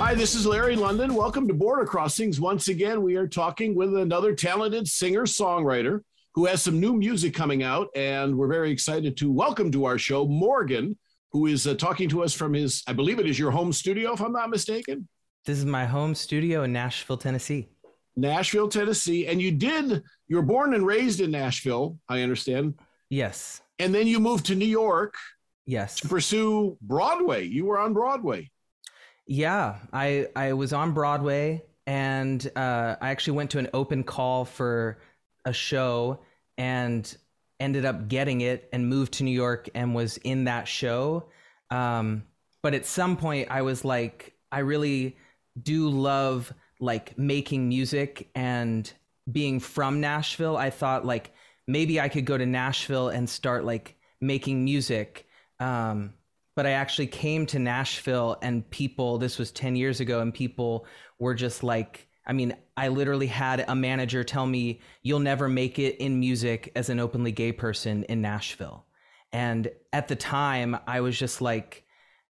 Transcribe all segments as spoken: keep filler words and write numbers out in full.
Hi, this is Larry London. Welcome to Border Crossings. Once again, we are talking with another talented singer-songwriter who has some new music coming out, and we're very excited to welcome to our show Morgan, who is uh, talking to us from his, I believe it is your home studio, if I'm not mistaken. This is my home studio in Nashville, Tennessee. Nashville, Tennessee. And you did, you were born and raised in Nashville, I understand. Yes. And then you moved to New York. Yes. To pursue Broadway. You were on Broadway. Yeah, I, I was on Broadway, and uh, I actually went to an open call for a show and ended up getting it and moved to New York and was in that show. Um, but at some point I was like, I really do love like making music and being from Nashville. I thought like maybe I could go to Nashville and start like making music. Um, but I actually came to Nashville and people, this was ten years ago, and people were just like, I mean, I literally had a manager tell me, you'll never make it in music as an openly gay person in Nashville. And at the time I was just like,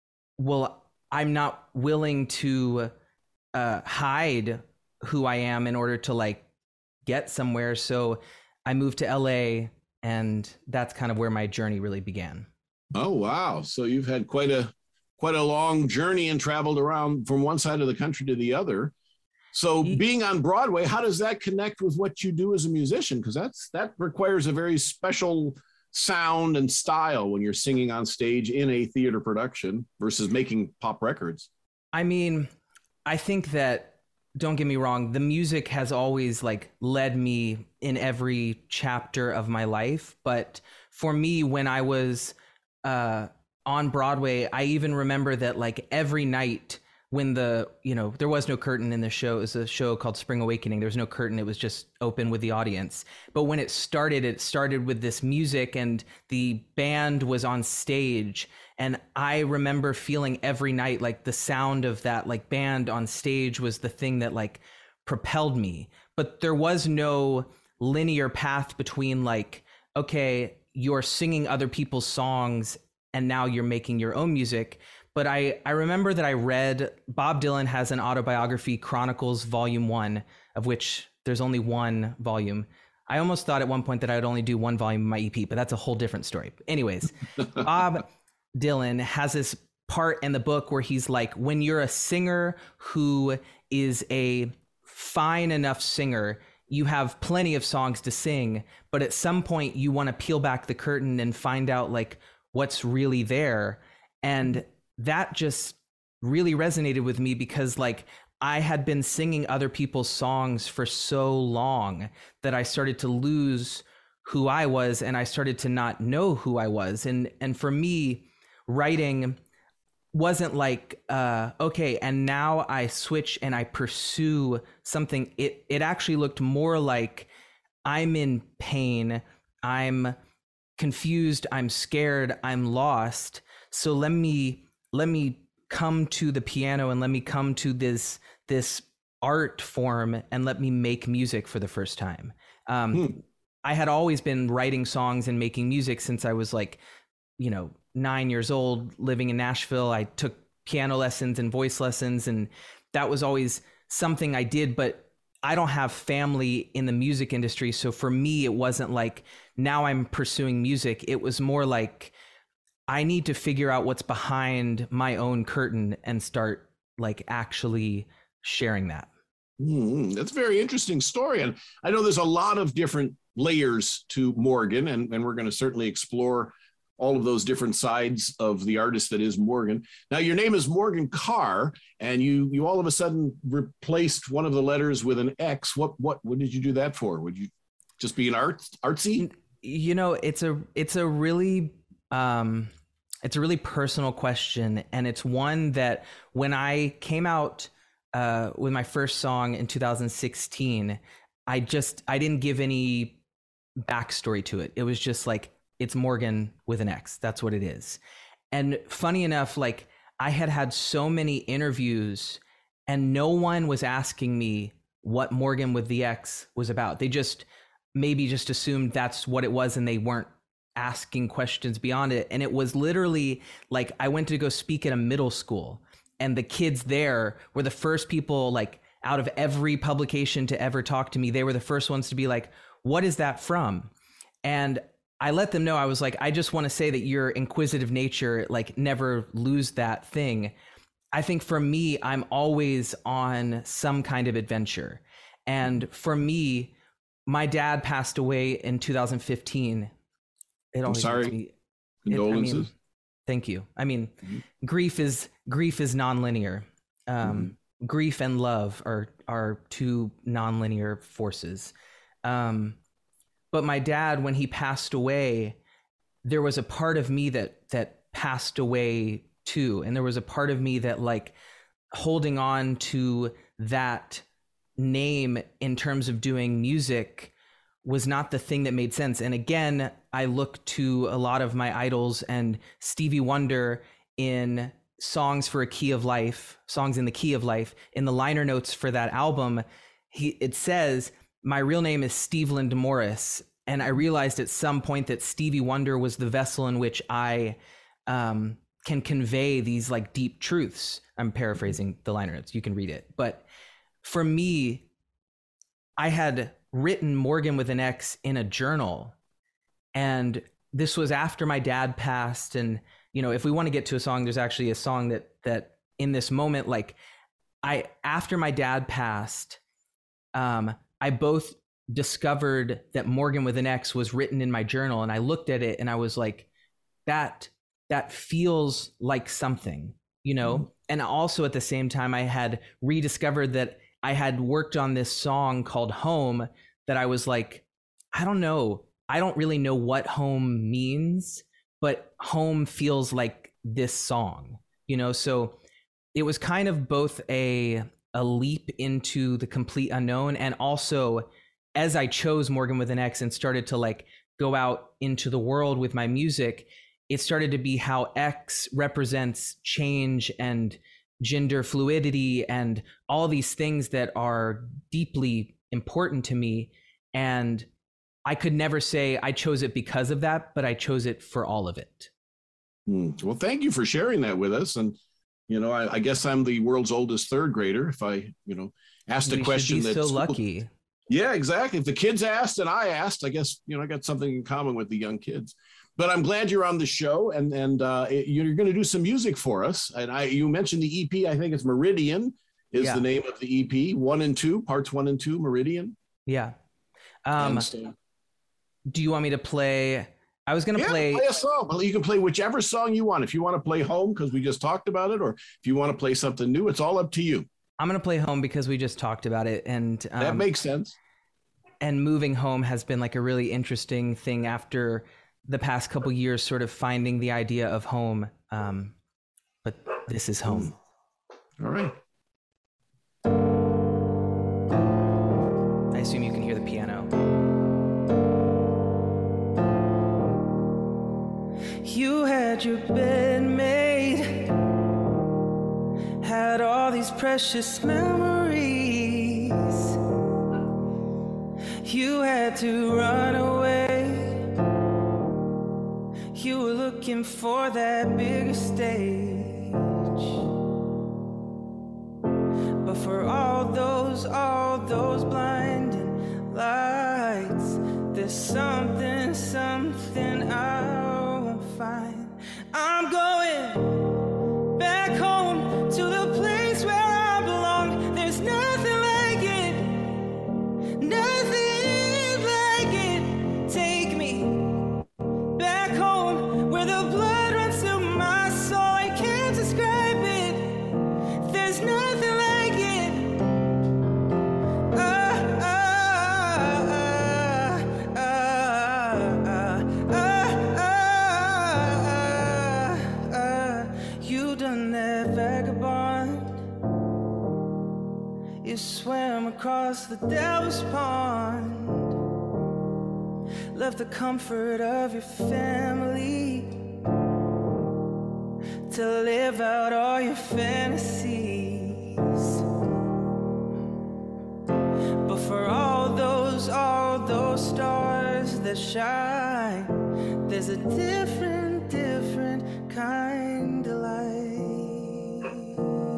well, I'm not willing to uh, hide who I am in order to like get somewhere. So I moved to L A, and that's kind of where my journey really began. Oh, wow. So you've had quite a quite a long journey and traveled around from one side of the country to the other. So being on Broadway, how does that connect with what you do as a musician? Because that's that requires a very special sound and style when you're singing on stage in a theater production versus making pop records. I mean, I think that, don't get me wrong, the music has always like led me in every chapter of my life. But for me, when I was uh, on Broadway, I even remember that like every night when the, you know, there was no curtain in the show. It was a show called Spring Awakening. There was no curtain. It was just open with the audience. But when it started, it started with this music and the band was on stage. And I remember feeling every night like the sound of that like band on stage was the thing that like propelled me. But there was no linear path between like, okay, you're singing other people's songs and now you're making your own music. But I, I remember that I read, Bob Dylan has an autobiography, Chronicles Volume One, of which there's only one volume. I almost thought at one point that I'd only do one volume of my E P, but that's a whole different story. Anyways, Bob Dylan has this part in the book where he's like, when you're a singer who is a fine enough singer, you have plenty of songs to sing, but at some point you want to peel back the curtain and find out like what's really there. And that just really resonated with me because like I had been singing other people's songs for so long that I started to lose who I was, and I started to not know who I was. And and for me, writing wasn't like, uh, okay, and now I switch and I pursue something. It it actually looked more like I'm in pain, I'm confused, I'm scared, I'm lost. So let me let me come to the piano and let me come to this this art form and let me make music for the first time. Um, hmm. I had always been writing songs and making music since I was like, you know, nine years old, living in Nashville. I took piano lessons and voice lessons, and that was always something I did, but I don't have family in the music industry. So for me, it wasn't like now I'm pursuing music. It was more like I need to figure out what's behind my own curtain and start like actually sharing that. Mm, that's a very interesting story. And I know there's a lot of different layers to Morgan, and, and we're going to certainly explore all of those different sides of the artist that is Morgan. Now, your name is Morgan Carr, and you you all of a sudden replaced one of the letters with an X. What what what did you do that for? Would you just be an art artsy? You know, it's a it's a really um, it's a really personal question, and it's one that when I came out uh, with my first song in two thousand sixteen, I just I didn't give any backstory to it. It was just like, it's Morgan with an X. That's what it is. And funny enough, like I had had so many interviews and no one was asking me what Morgan with the X was about. They just maybe just assumed that's what it was and they weren't asking questions beyond it. And it was literally like I went to go speak at a middle school and the kids there were the first people, like out of every publication to ever talk to me. They were the first ones to be like, what is that from? And I let them know, I was like, I just want to say that your inquisitive nature, like, never lose that thing. I think for me, I'm always on some kind of adventure. And for me, my dad passed away in two thousand fifteen. It I'm sorry. Me, Condolences. It, I mean, thank you. I mean, mm-hmm. grief is grief is nonlinear. Um, mm-hmm. Grief and love are are two nonlinear forces. Um, but my dad, when he passed away, there was a part of me that that passed away too, and there was a part of me that, like, holding on to that name in terms of doing music was not the thing that made sense. And again, I look to a lot of my idols, and Stevie Wonder in Songs for a Key of Life, Songs in the Key of Life, in the liner notes for that album, he it says, my real name is Steveland Morris. And I realized at some point that Stevie Wonder was the vessel in which I um, can convey these, like, deep truths. I'm paraphrasing the liner notes. You can read it. But for me, I had written Morgan with an X in a journal, and this was after my dad passed. And, you know, if we want to get to a song, there's actually a song that that in this moment, like, I after my dad passed, um, I both discovered that Morgan with an X was written in my journal, and I looked at it and I was like, that that feels like something, you know. Mm-hmm. And also at the same time, I had rediscovered that I had worked on this song called Home that I was like, I don't know. I don't really know what home means, but home feels like this song, you know? So it was kind of both a a leap into the complete unknown, and also, as I chose Morgan with an X and started to, like, go out into the world with my music, it started to be how X represents change and gender fluidity and all these things that are deeply important to me. And I could never say I chose it because of that, but I chose it for all of it. Mm. Well, thank you for sharing that with us. And, you know, I, I guess I'm the world's oldest third grader. If I, you know, asked a we question should be that so school, lucky. Yeah, exactly. If the kids asked and I asked, I guess, you know, I got something in common with the young kids. But I'm glad you're on the show, and and uh, you're going to do some music for us. And I, you mentioned the E P. I think it's Meridian is yeah. the name of the E P. One and two, parts one and two, Meridian. Yeah. Um, so, do you want me to play? I was going to yeah, play. play a song. Well, you can play whichever song you want. If you want to play Home, because we just talked about it, or if you want to play something new, it's all up to you. I'm going to play Home because we just talked about it, and um, that makes sense. And moving home has been, like, a really interesting thing after the past couple years, sort of finding the idea of home. Um, but this is home. All right. I assume you can hear the piano. You had your bed made, had all these precious memories. You had to run away. You were looking for that bigger stage. But for all those, all those blinding lights, there's something, something I won't find. I'm going back home to the place where I belong. There's nothing like it, nothing like it. Take me back home where the blood runs through my soul. I can't describe it. There's nothing like it. Ah, ah, ah, ah, ah, ah, ah. You done that vagabond. You swam across the devil's pond. Left the comfort of your family to live out all your fantasies. But for all those, all those stars that shine, there's a different, different kind of light.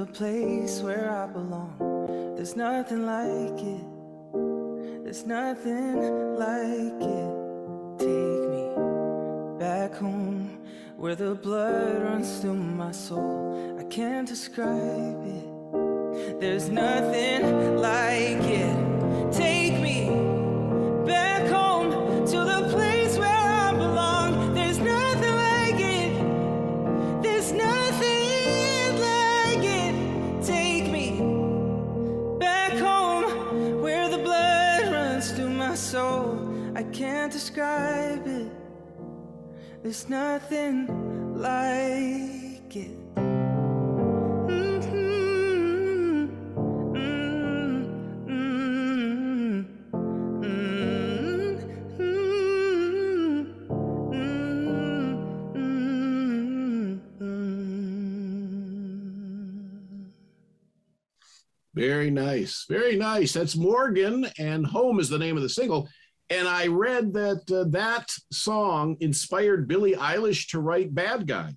place where I belong. There's nothing like it. There's nothing like it. Take me back home where the blood runs through my soul. I can't describe it. There's nothing like it. Take me back home to the place where I belong. There's nothing like it. There's nothing like it. Take me back home where the blood runs through my soul. I can't describe it. There's nothing like it. Very nice. Very nice. That's Morgan, and Home is the name of the single. And I read that uh, that song inspired Billie Eilish to write Bad Guy.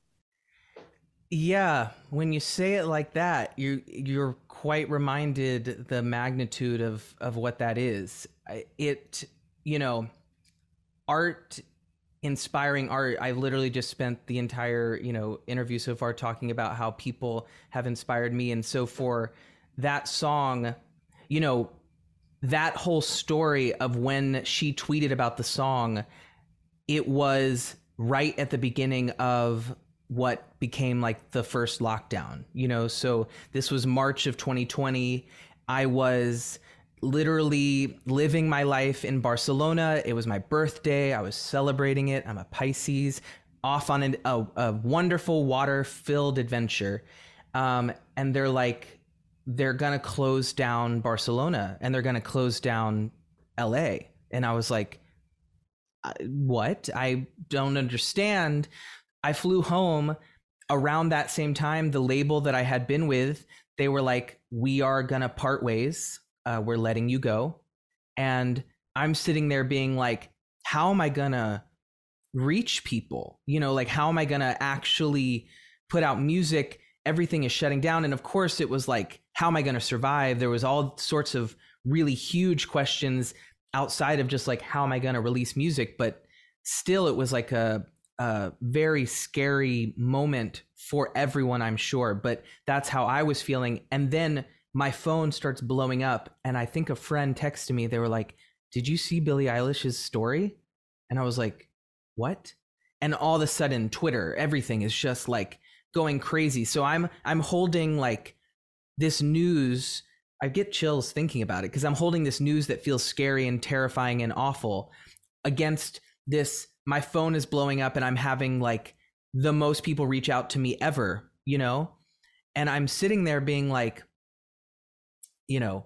Yeah, when you say it like that, you you're quite reminded the magnitude of of what that is. It, you know, art, inspiring art. I literally just spent the entire, you know, interview so far talking about how people have inspired me, and so for that song, you know, that whole story of when she tweeted about the song, it was right at the beginning of what became like the first lockdown, you know? So this was March of twenty twenty. I was literally living my life in Barcelona. It was my birthday. I was celebrating it. I'm a Pisces, off on an, a, a wonderful water-filled adventure. Um, and they're like, they're going to close down Barcelona and they're going to close down L A. And I was like, what? I don't understand. I flew home around that same time. The label that I had been with, they were like, we are going to part ways. Uh, we're letting you go. And I'm sitting there being like, how am I going to reach people? You know, like, how am I going to actually put out music? Everything is shutting down. And of course it was like, how am I going to survive? There was all sorts of really huge questions outside of just like, how am I going to release music? But still, it was like a, a very scary moment for everyone, I'm sure. But that's how I was feeling. And then my phone starts blowing up. And I think a friend texted me. They were like, did you see Billie Eilish's story? And I was like, what? And all of a sudden, Twitter, everything is just like going crazy. So I'm I'm holding like this news. I get chills thinking about it because I'm holding this news that feels scary and terrifying and awful against this. My phone is blowing up and I'm having like the most people reach out to me ever, you know? And I'm sitting there being like, you know,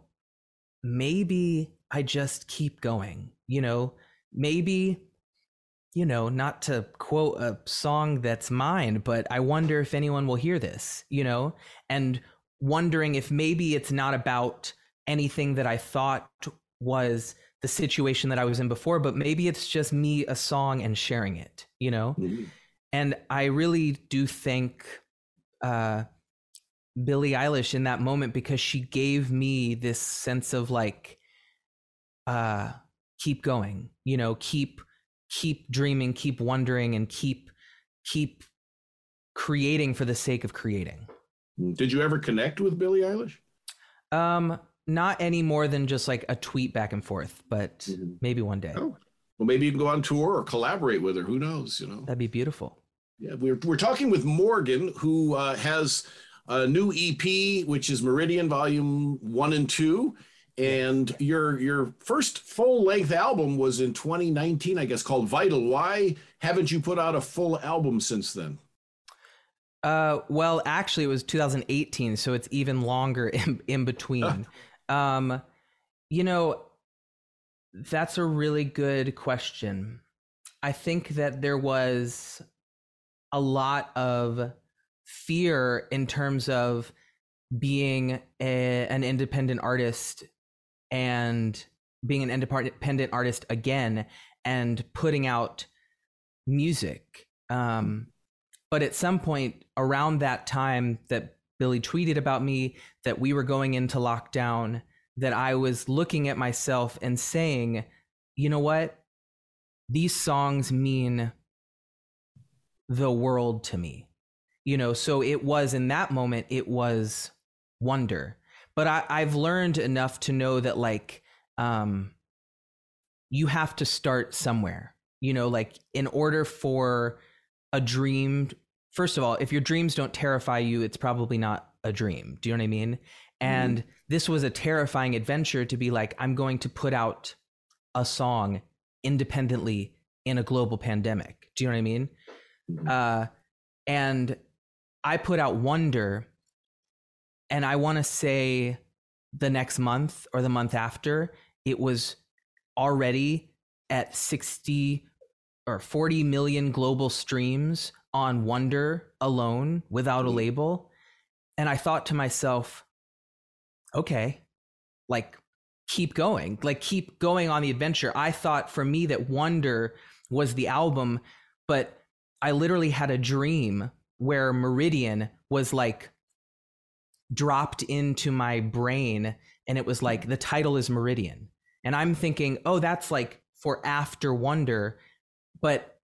maybe I just keep going, you know, maybe, you know, not to quote a song that's mine, but I wonder if anyone will hear this, you know, and wondering if maybe it's not about anything that I thought was the situation that I was in before, but maybe it's just me, a song, and sharing it, you know? Mm-hmm. And I really do thank uh, Billie Eilish in that moment because she gave me this sense of like, uh, keep going, you know, keep, keep dreaming, keep wondering, and keep, keep creating for the sake of creating. Did you ever connect with Billie Eilish? Um, not any more than just like a tweet back and forth, but mm-hmm. maybe one day. Oh, well, maybe you can go on tour or collaborate with her. Who knows? You know, that'd be beautiful. Yeah, we're we're talking with Morgan, who uh, has a new E P, which is Meridian Volume One and Two, and your your first full length album was in twenty nineteen, I guess, called Vital. Why haven't you put out a full album since then? Uh, well, actually, it was two thousand eighteen, so it's even longer in, in between. um, you know, that's a really good question. I think that there was a lot of fear in terms of being a, an independent artist and being an independent artist again and putting out music. Um, but at some point around that time that Billy tweeted about me, that we were going into lockdown, that I was looking at myself and saying, you know what? These songs mean the world to me. You know, so it was in that moment, it was wonder. But I, I've learned enough to know that like, um, you have to start somewhere, you know, like in order for a dream, first of all, if your dreams don't terrify you, it's probably not a dream. Do you know what I mean? And mm-hmm. this was a terrifying adventure to be like, I'm going to put out a song independently in a global pandemic. Do you know what I mean? Mm-hmm. Uh, and I put out Wonder, and I want to say the next month or the month after, it was already at sixty or forty million global streams on Wonder alone without a label. And I thought to myself, okay, like keep going, like keep going on the adventure. I thought for me that Wonder was the album, but I literally had a dream where Meridian was like dropped into my brain, and it was like the title is Meridian, and I'm thinking, oh, that's like for after Wonder. But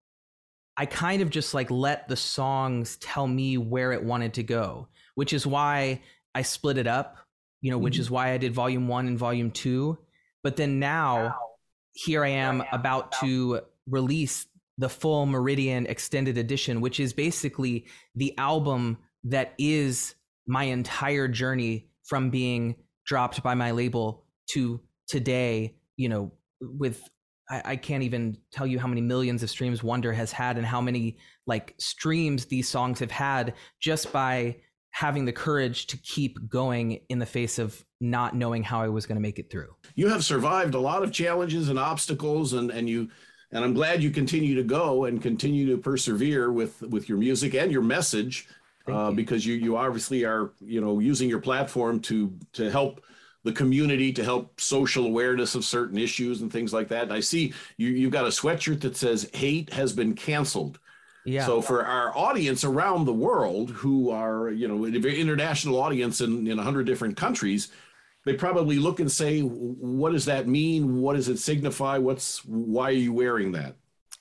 I kind of just like let the songs tell me where it wanted to go, which is why I split it up, you know, mm-hmm. which is why I did volume one and volume two. But then now, wow. here I am, here I am about, about to release the full Meridian extended edition, which is basically the album that is my entire journey from being dropped by my label to today, you know, with, I, I can't even tell you how many millions of streams Wonder has had and how many like streams these songs have had just by having the courage to keep going in the face of not knowing how I was going to make it through. You have survived a lot of challenges and obstacles, and, and you, and I'm glad you continue to go and continue to persevere with, with your music and your message, uh, you. because you, you obviously are, you know, using your platform to, to help the community, to help social awareness of certain issues and things like that. And I see you, you've got a sweatshirt that says hate has been canceled. Yeah. So for our audience around the world who are, you know, an international audience in, in a hundred different countries, they probably look and say, what does that mean? What does it signify? What's, why are you wearing that?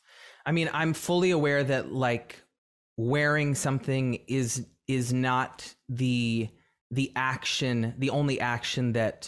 I mean, I'm fully aware that like wearing something is, is not the, the action, the only action that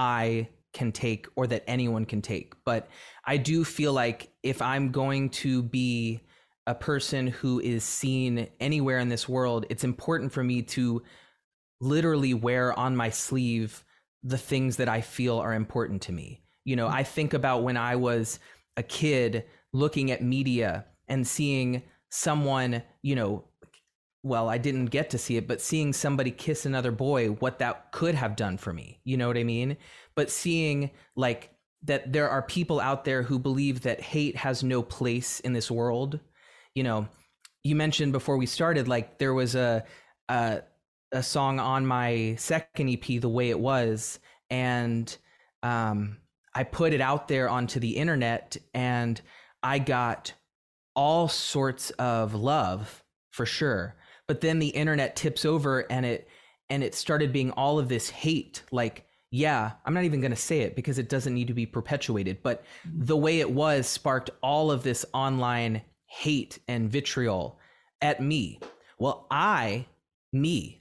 I can take or that anyone can take. But I do feel like if I'm going to be a person who is seen anywhere in this world, it's important for me to literally wear on my sleeve the things that I feel are important to me. You know, I think about when I was a kid looking at media and seeing someone, you know, well, I didn't get to see it, but seeing somebody kiss another boy, what that could have done for me. You know what I mean? But seeing like that there are people out there who believe that hate has no place in this world. You know, you mentioned before we started, like there was a, a, a song on my second E P, The Way It Was. And um, I put it out there onto the internet, and I got all sorts of love for sure. But then the internet tips over, and it, and it started being all of this hate. Like, yeah, I'm not even going to say it because it doesn't need to be perpetuated, but The Way It Was sparked all of this online hate and vitriol at me. Well, I, me,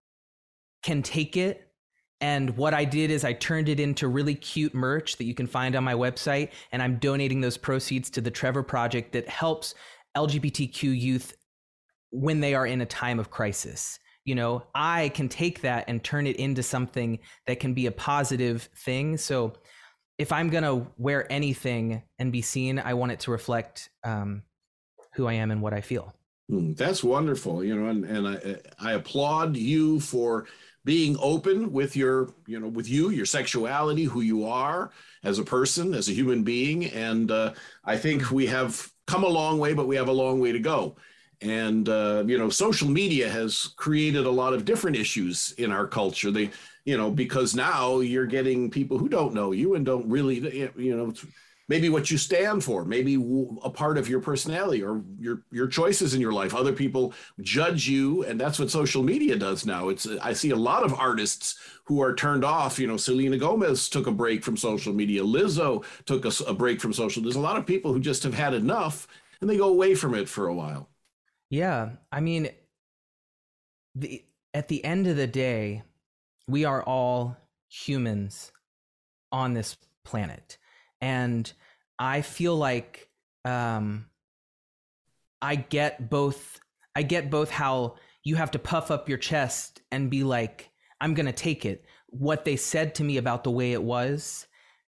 can take it. And what I did is I turned it into really cute merch that you can find on my website. And I'm donating those proceeds to the Trevor Project that helps L G B T Q youth when they are in a time of crisis. You know, I can take that and turn it into something that can be a positive thing. So if I'm going to wear anything and be seen, I want it to reflect um, who I am and what I feel. Mm, that's wonderful. You know, and, and I, I applaud you for being open with your, you know, with you, your sexuality, who you are as a person, as a human being. And uh, I think we have come a long way, but we have a long way to go. And, uh, you know, social media has created a lot of different issues in our culture. They, you know, because now you're getting people who don't know you and don't really, you know, maybe what you stand for, maybe a part of your personality or your your choices in your life. Other people judge you, and that's what social media does now. It's I see a lot of artists who are turned off. You know, Selena Gomez took a break from social media. Lizzo took a, a break from social. There's a lot of people who just have had enough, and they go away from it for a while. Yeah, I mean, the at the end of the day, we are all humans on this planet. And I feel like um, I get both. I get both how you have to puff up your chest and be like, I'm going to take it. What they said to me about the way it was,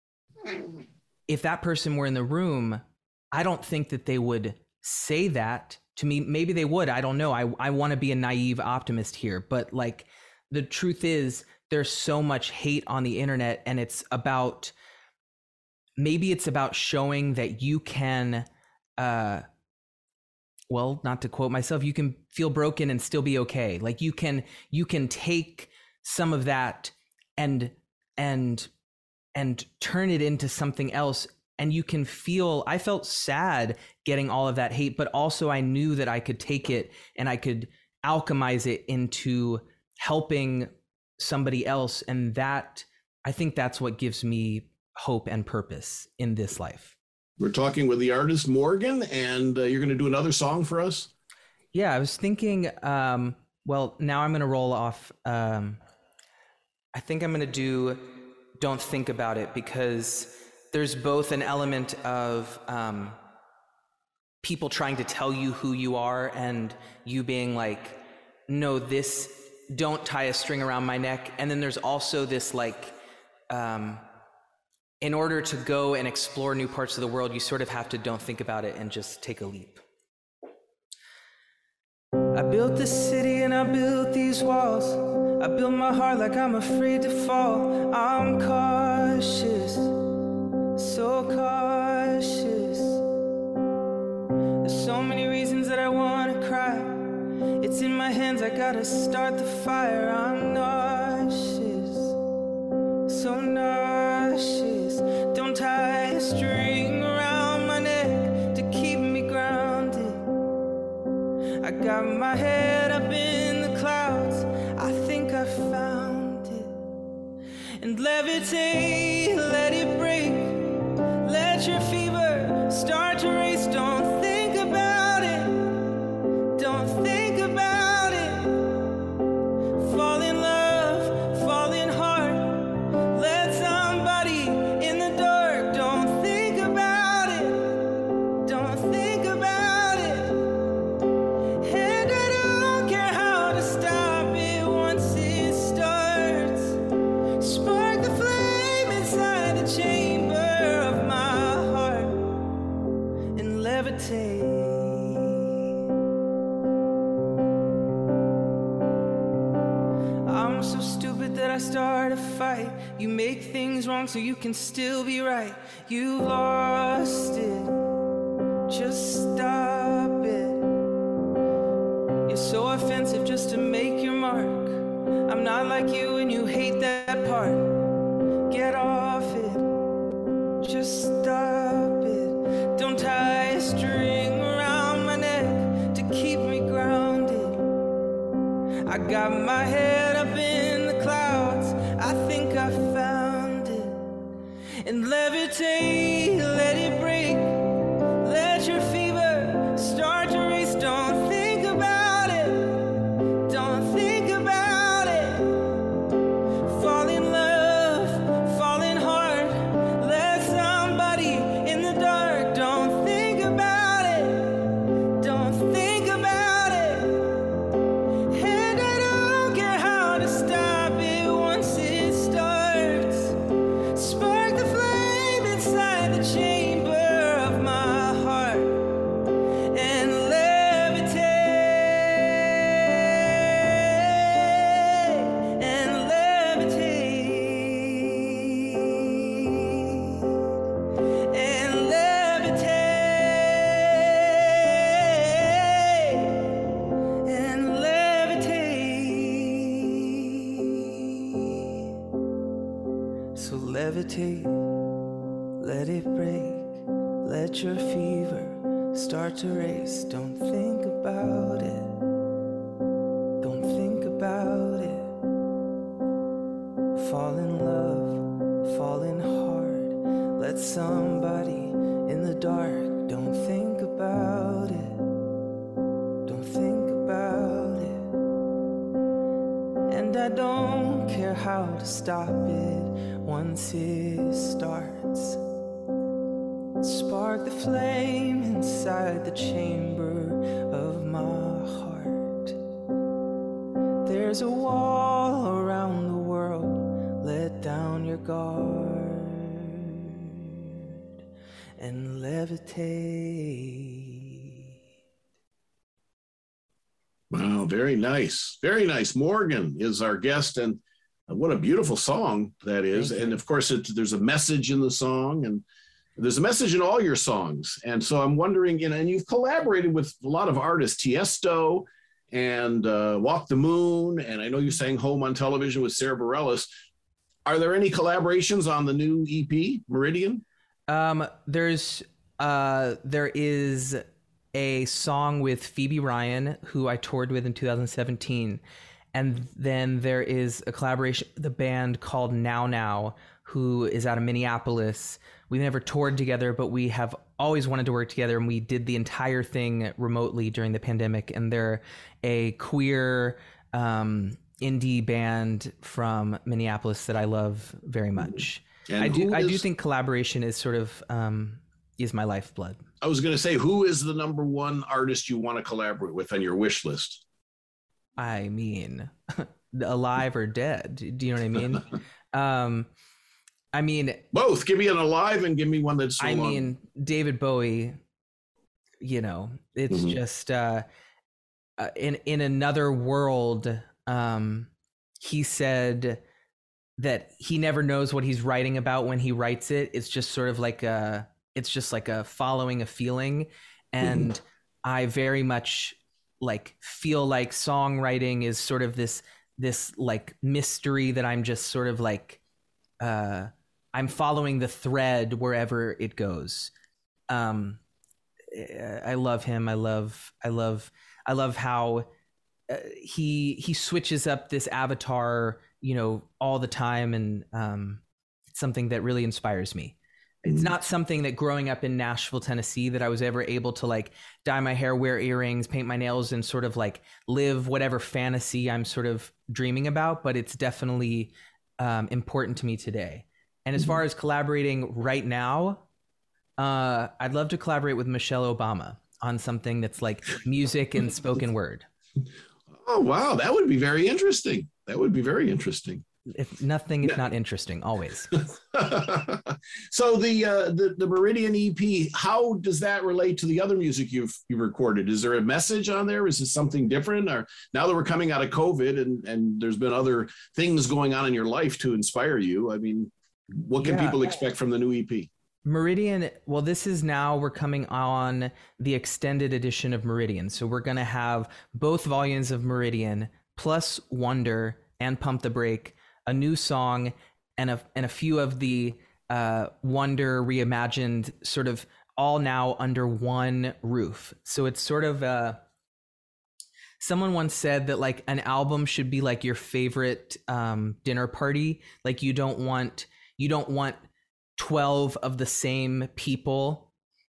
if that person were in the room, I don't think that they would say that to me. Maybe they would. I don't know. I, I want to be a naive optimist here. But like, the truth is, there's so much hate on the internet, and it's about... Maybe it's about showing that you can, uh, well, not to quote myself, you can feel broken and still be okay. Like you can, you can take some of that and, and, and turn it into something else. And you can feel, I felt sad getting all of that hate, but also I knew that I could take it and I could alchemize it into helping somebody else. And that, I think that's what gives me hope and purpose in this life. We're talking with the artist Morgan, and uh, you're going to do another song for us? Yeah, I was thinking, um, well, now I'm going to roll off. Um, I think I'm going to do Don't Think About It, because there's both an element of um, people trying to tell you who you are and you being like, no, this, don't tie a string around my neck. And then there's also this like, um, in order to go and explore new parts of the world, you sort of have to don't think about it and just take a leap. I built this city and I built these walls. I built my heart like I'm afraid to fall. I'm cautious, so cautious. There's so many reasons that I want to cry. It's in my hands, I gotta start the fire. I'm nauseous, so nauseous. Don't tie a string around my neck to keep me grounded. I got my head up in the clouds, I think I found it. And levitate, let it break. Let your fever start to race. Don't think about it, don't think about it. Fall in love, fall in heart. Let somebody in the dark. Don't think about it, don't think about it. And I don't care how to stop it once it starts. Spark the flame inside the chamber of my heart and levitate. I'm so stupid that I start a fight. You make things wrong so you can still be right. You lost it, just stop it. You're so offensive just to make your mark. I'm not like you and you hate that part. Get off it, just stop it. Don't tie a string around my neck to keep me grounded. I got my head up in the clouds, I think I found it. And levitate, let it break. Let your fever start to race. Don't think about it, don't think about it. Fall in love, fall in heart. Let somebody in the dark. Don't think about it, don't think about it. And I don't care how to stop it once it starts. Spark the flame inside the chamber of my heart and levitate, and levitate, and levitate, and levitate. So levitate, let it break. Let your fever start to race. Don't think about it. Don't think about it. Fall in love, falling hard. Let somebody in the dark. Don't think about it. Don't think about it. And I don't care how to stop it once it starts. Spark the flame inside the chamber of my heart. There's a wall around the world. Let down your guard and levitate. Wow, very nice. Very nice. Morgan is our guest, and what a beautiful song that is. And of course, it, there's a message in the song, and there's a message in all your songs. And so I'm wondering, you know, and you've collaborated with a lot of artists, Tiesto and uh, Walk the Moon, and I know you sang Home on Television with Sarah Bareilles. Are there any collaborations on the new E P, Meridian? Um, there's, uh, there is a song with Phoebe Ryan, who I toured with in two thousand seventeen. And then there is a collaboration with a band called Now Now, who is out of Minneapolis. We've never toured together, but we have always wanted to work together, and we did the entire thing remotely during the pandemic. And they're a queer um, indie band from Minneapolis that I love very much. And I do. Is, I do think collaboration is sort of um, is my lifeblood. I was going to say, who is the number one artist you want to collaborate with on your wish list? I mean, alive or dead? Do you know what I mean? um, I mean, both. Give me an alive and give me one that's so I long. mean, David Bowie, you know, it's mm-hmm. just uh, uh, in in another world. Um, he said that he never knows what he's writing about when he writes it. It's just sort of like a, it's just like a following a feeling, and mm-hmm. I very much like feel like songwriting is sort of this this like mystery that I'm just sort of like. Uh, I'm following the thread wherever it goes. Um, I love him. I love, I love, I love how uh, he, he switches up this avatar, you know, all the time. And um, it's something that really inspires me. It's not something that growing up in Nashville, Tennessee, that I was ever able to like dye my hair, wear earrings, paint my nails, and sort of like live whatever fantasy I'm sort of dreaming about. But it's definitely um, important to me today. And as far as collaborating right now, uh, I'd love to collaborate with Michelle Obama on something that's like music and spoken word. Oh, wow. That would be very interesting. That would be very interesting. If nothing is not interesting, always. So the, uh, the the Meridian E P, how does that relate to the other music you've you've recorded? Is there a message on there? Is it something different? Or now that we're coming out of COVID and and there's been other things going on in your life to inspire you, I mean, what can yeah. people expect from the new E P? Meridian, well, this is now, we're coming on the extended edition of Meridian. So we're going to have both volumes of Meridian plus Wonder and Pump the Brake, a new song, and a, and a few of the uh, Wonder reimagined, sort of all now under one roof. So it's sort of, uh, someone once said that like an album should be like your favorite um, dinner party. Like you don't want, you don't want twelve of the same people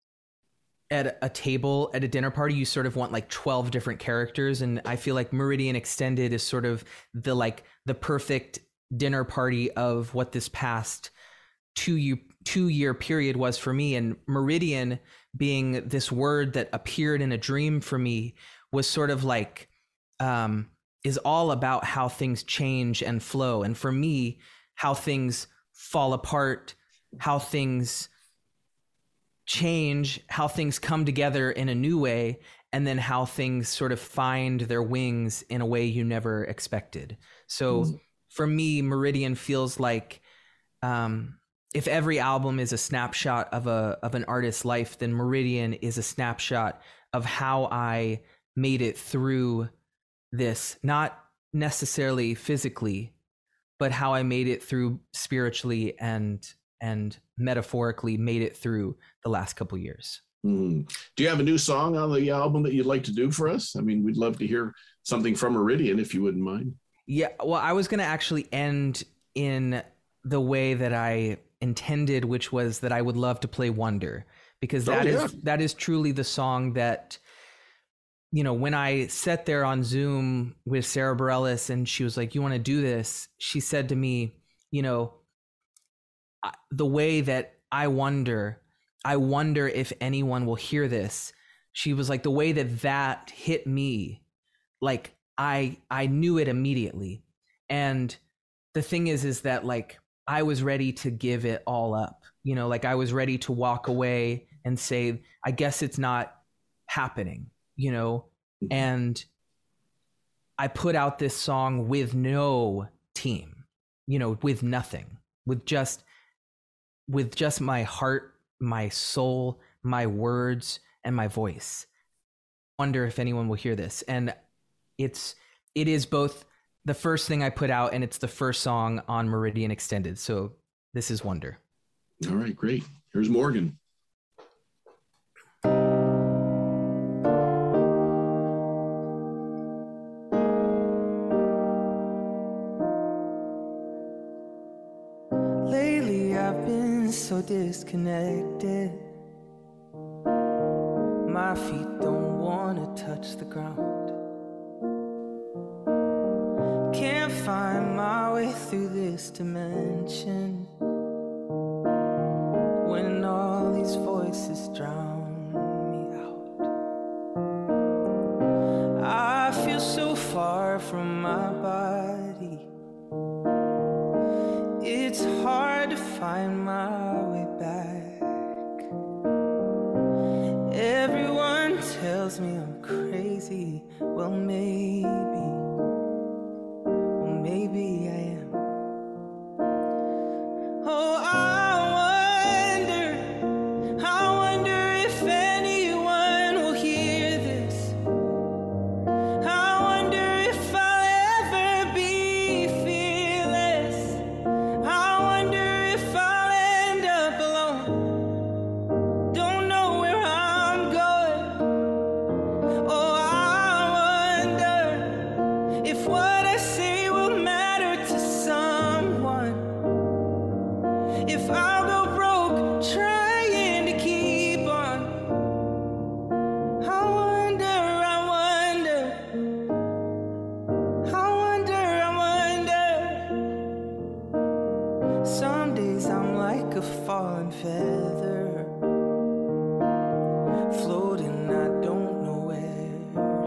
at a table at a dinner party. You sort of want like twelve different characters. And I feel like Meridian Extended is sort of the like the perfect dinner party of what this past two year two year period was for me. And Meridian, being this word that appeared in a dream for me, was sort of like um is all about how things change and flow. And for me, how things fall apart, how things change, how things come together in a new way, and then how things sort of find their wings in a way you never expected. So mm-hmm. for me, Meridian feels like um, if every album is a snapshot of a of an artist's life, then Meridian is a snapshot of how I made it through this, not necessarily physically, but how I made it through spiritually and and metaphorically made it through the last couple years. Mm. Do you have a new song on the album that you'd like to do for us? I mean, we'd love to hear something from Meridian, if you wouldn't mind. Yeah, well, I was going to actually end in the way that I intended, which was that I would love to play Wonder, because that oh, yeah. is that is truly the song that, you know, when I sat there on Zoom with Sarah Bareilles and she was like, you want to do this? She said to me, you know, the way that I wonder, I wonder if anyone will hear this. She was like, the way that that hit me, like I, I knew it immediately. And the thing is, is that like, I was ready to give it all up, you know, like I was ready to walk away and say, I guess it's not happening, you know, and I put out this song with no team, you know, with nothing, with just, with just my heart, my soul, my words, and my voice. Wonder if anyone will hear this. And it's, it is both the first thing I put out and it's the first song on Meridian Extended. So this is Wonder. All right, great. Here's Morgan. Lately I've been so disconnected. My feet don't want to touch the ground. Can't find my way through this dimension when all these voices drown me out. I feel so far from my body. It's hard to find my way back. Everyone tells me I'm crazy. Well, maybe, well, maybe I am. Oh, I wonder, I wonder if anyone will hear this. I wonder if I'll ever be fearless. I wonder if I'll end up alone. Don't know where I'm going. Oh, I wonder if what I say will matter to someone. If I'll go broke trying to keep on. I wonder, I wonder. I wonder, I wonder. Some days I'm like a fallen feather, floating, I don't know where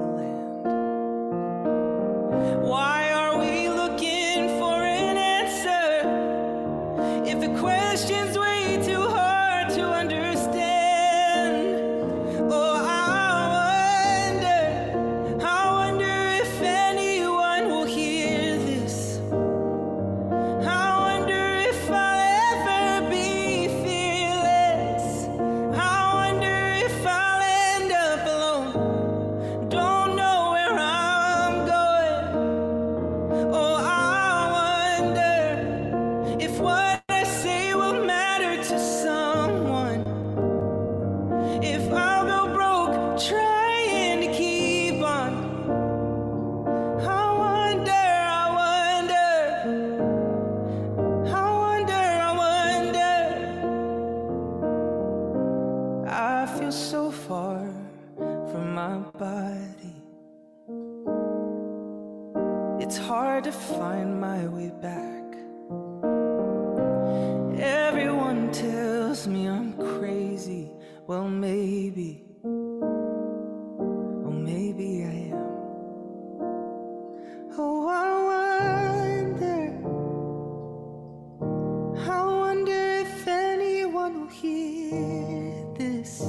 to land. Why are we looking for an answer if the question's way too hard to understand? Oh, I wonder, I wonder if anyone will hear this. I wonder if I'll ever be fearless. I wonder if I'll end up alone. Don't know where I'm going. Oh, I wonder if what I say will matter to someone. If I'll go broke trying to keep on. I wonder, I wonder. I wonder, I wonder. I feel so far from my body. It's hard to find my way back. Everyone tells me I'm crazy. Well, maybe, well, maybe I am. Oh, I wonder, I wonder if anyone will hear this.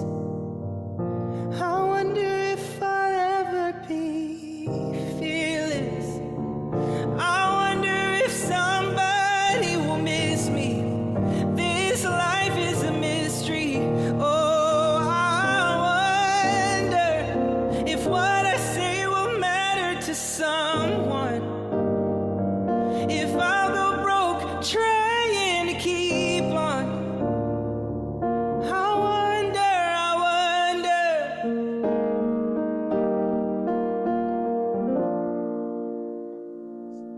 I wonder if I'll ever be fearless. I wonder if somebody will miss me. This life is a mystery. Oh, I wonder if what I say will matter to someone. If I'll go broke trying to keep on.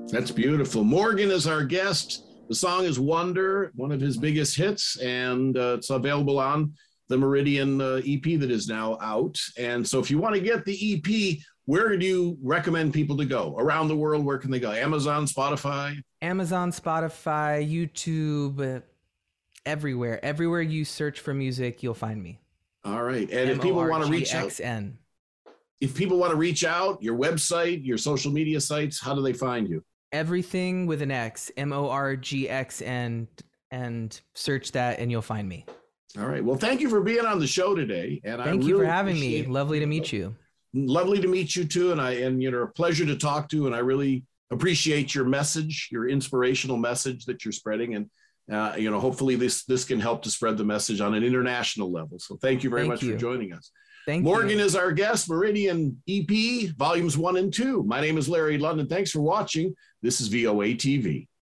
That's beautiful. Morgan is our guest. The song is Wonder, one of his biggest hits, and uh, it's available on the Meridian uh, E P that is now out. And so if you want to get the E P, where do you recommend people to go? Around the world, where can they go? Amazon, Spotify? Amazon, Spotify, YouTube, uh, everywhere. Everywhere you search for music, you'll find me. All right. And if people want to reach out, if people want to reach out, your website, your social media sites, how do they find you? Everything with an X, M O R G X N, and search that and you'll find me. All right. Well, thank you for being on the show today. And thank I you really for having me. it. Lovely to meet you. Lovely to meet you too. And I, and you know, a pleasure to talk to. And I really appreciate your message, your inspirational message that you're spreading. And, uh, you know, hopefully this, this can help to spread the message on an international level. So thank you very thank much you. for joining us. Thank Morgan you. is our guest, Meridian E P, volumes one and two. My name is Larry London. Thanks for watching. This is V O A T V.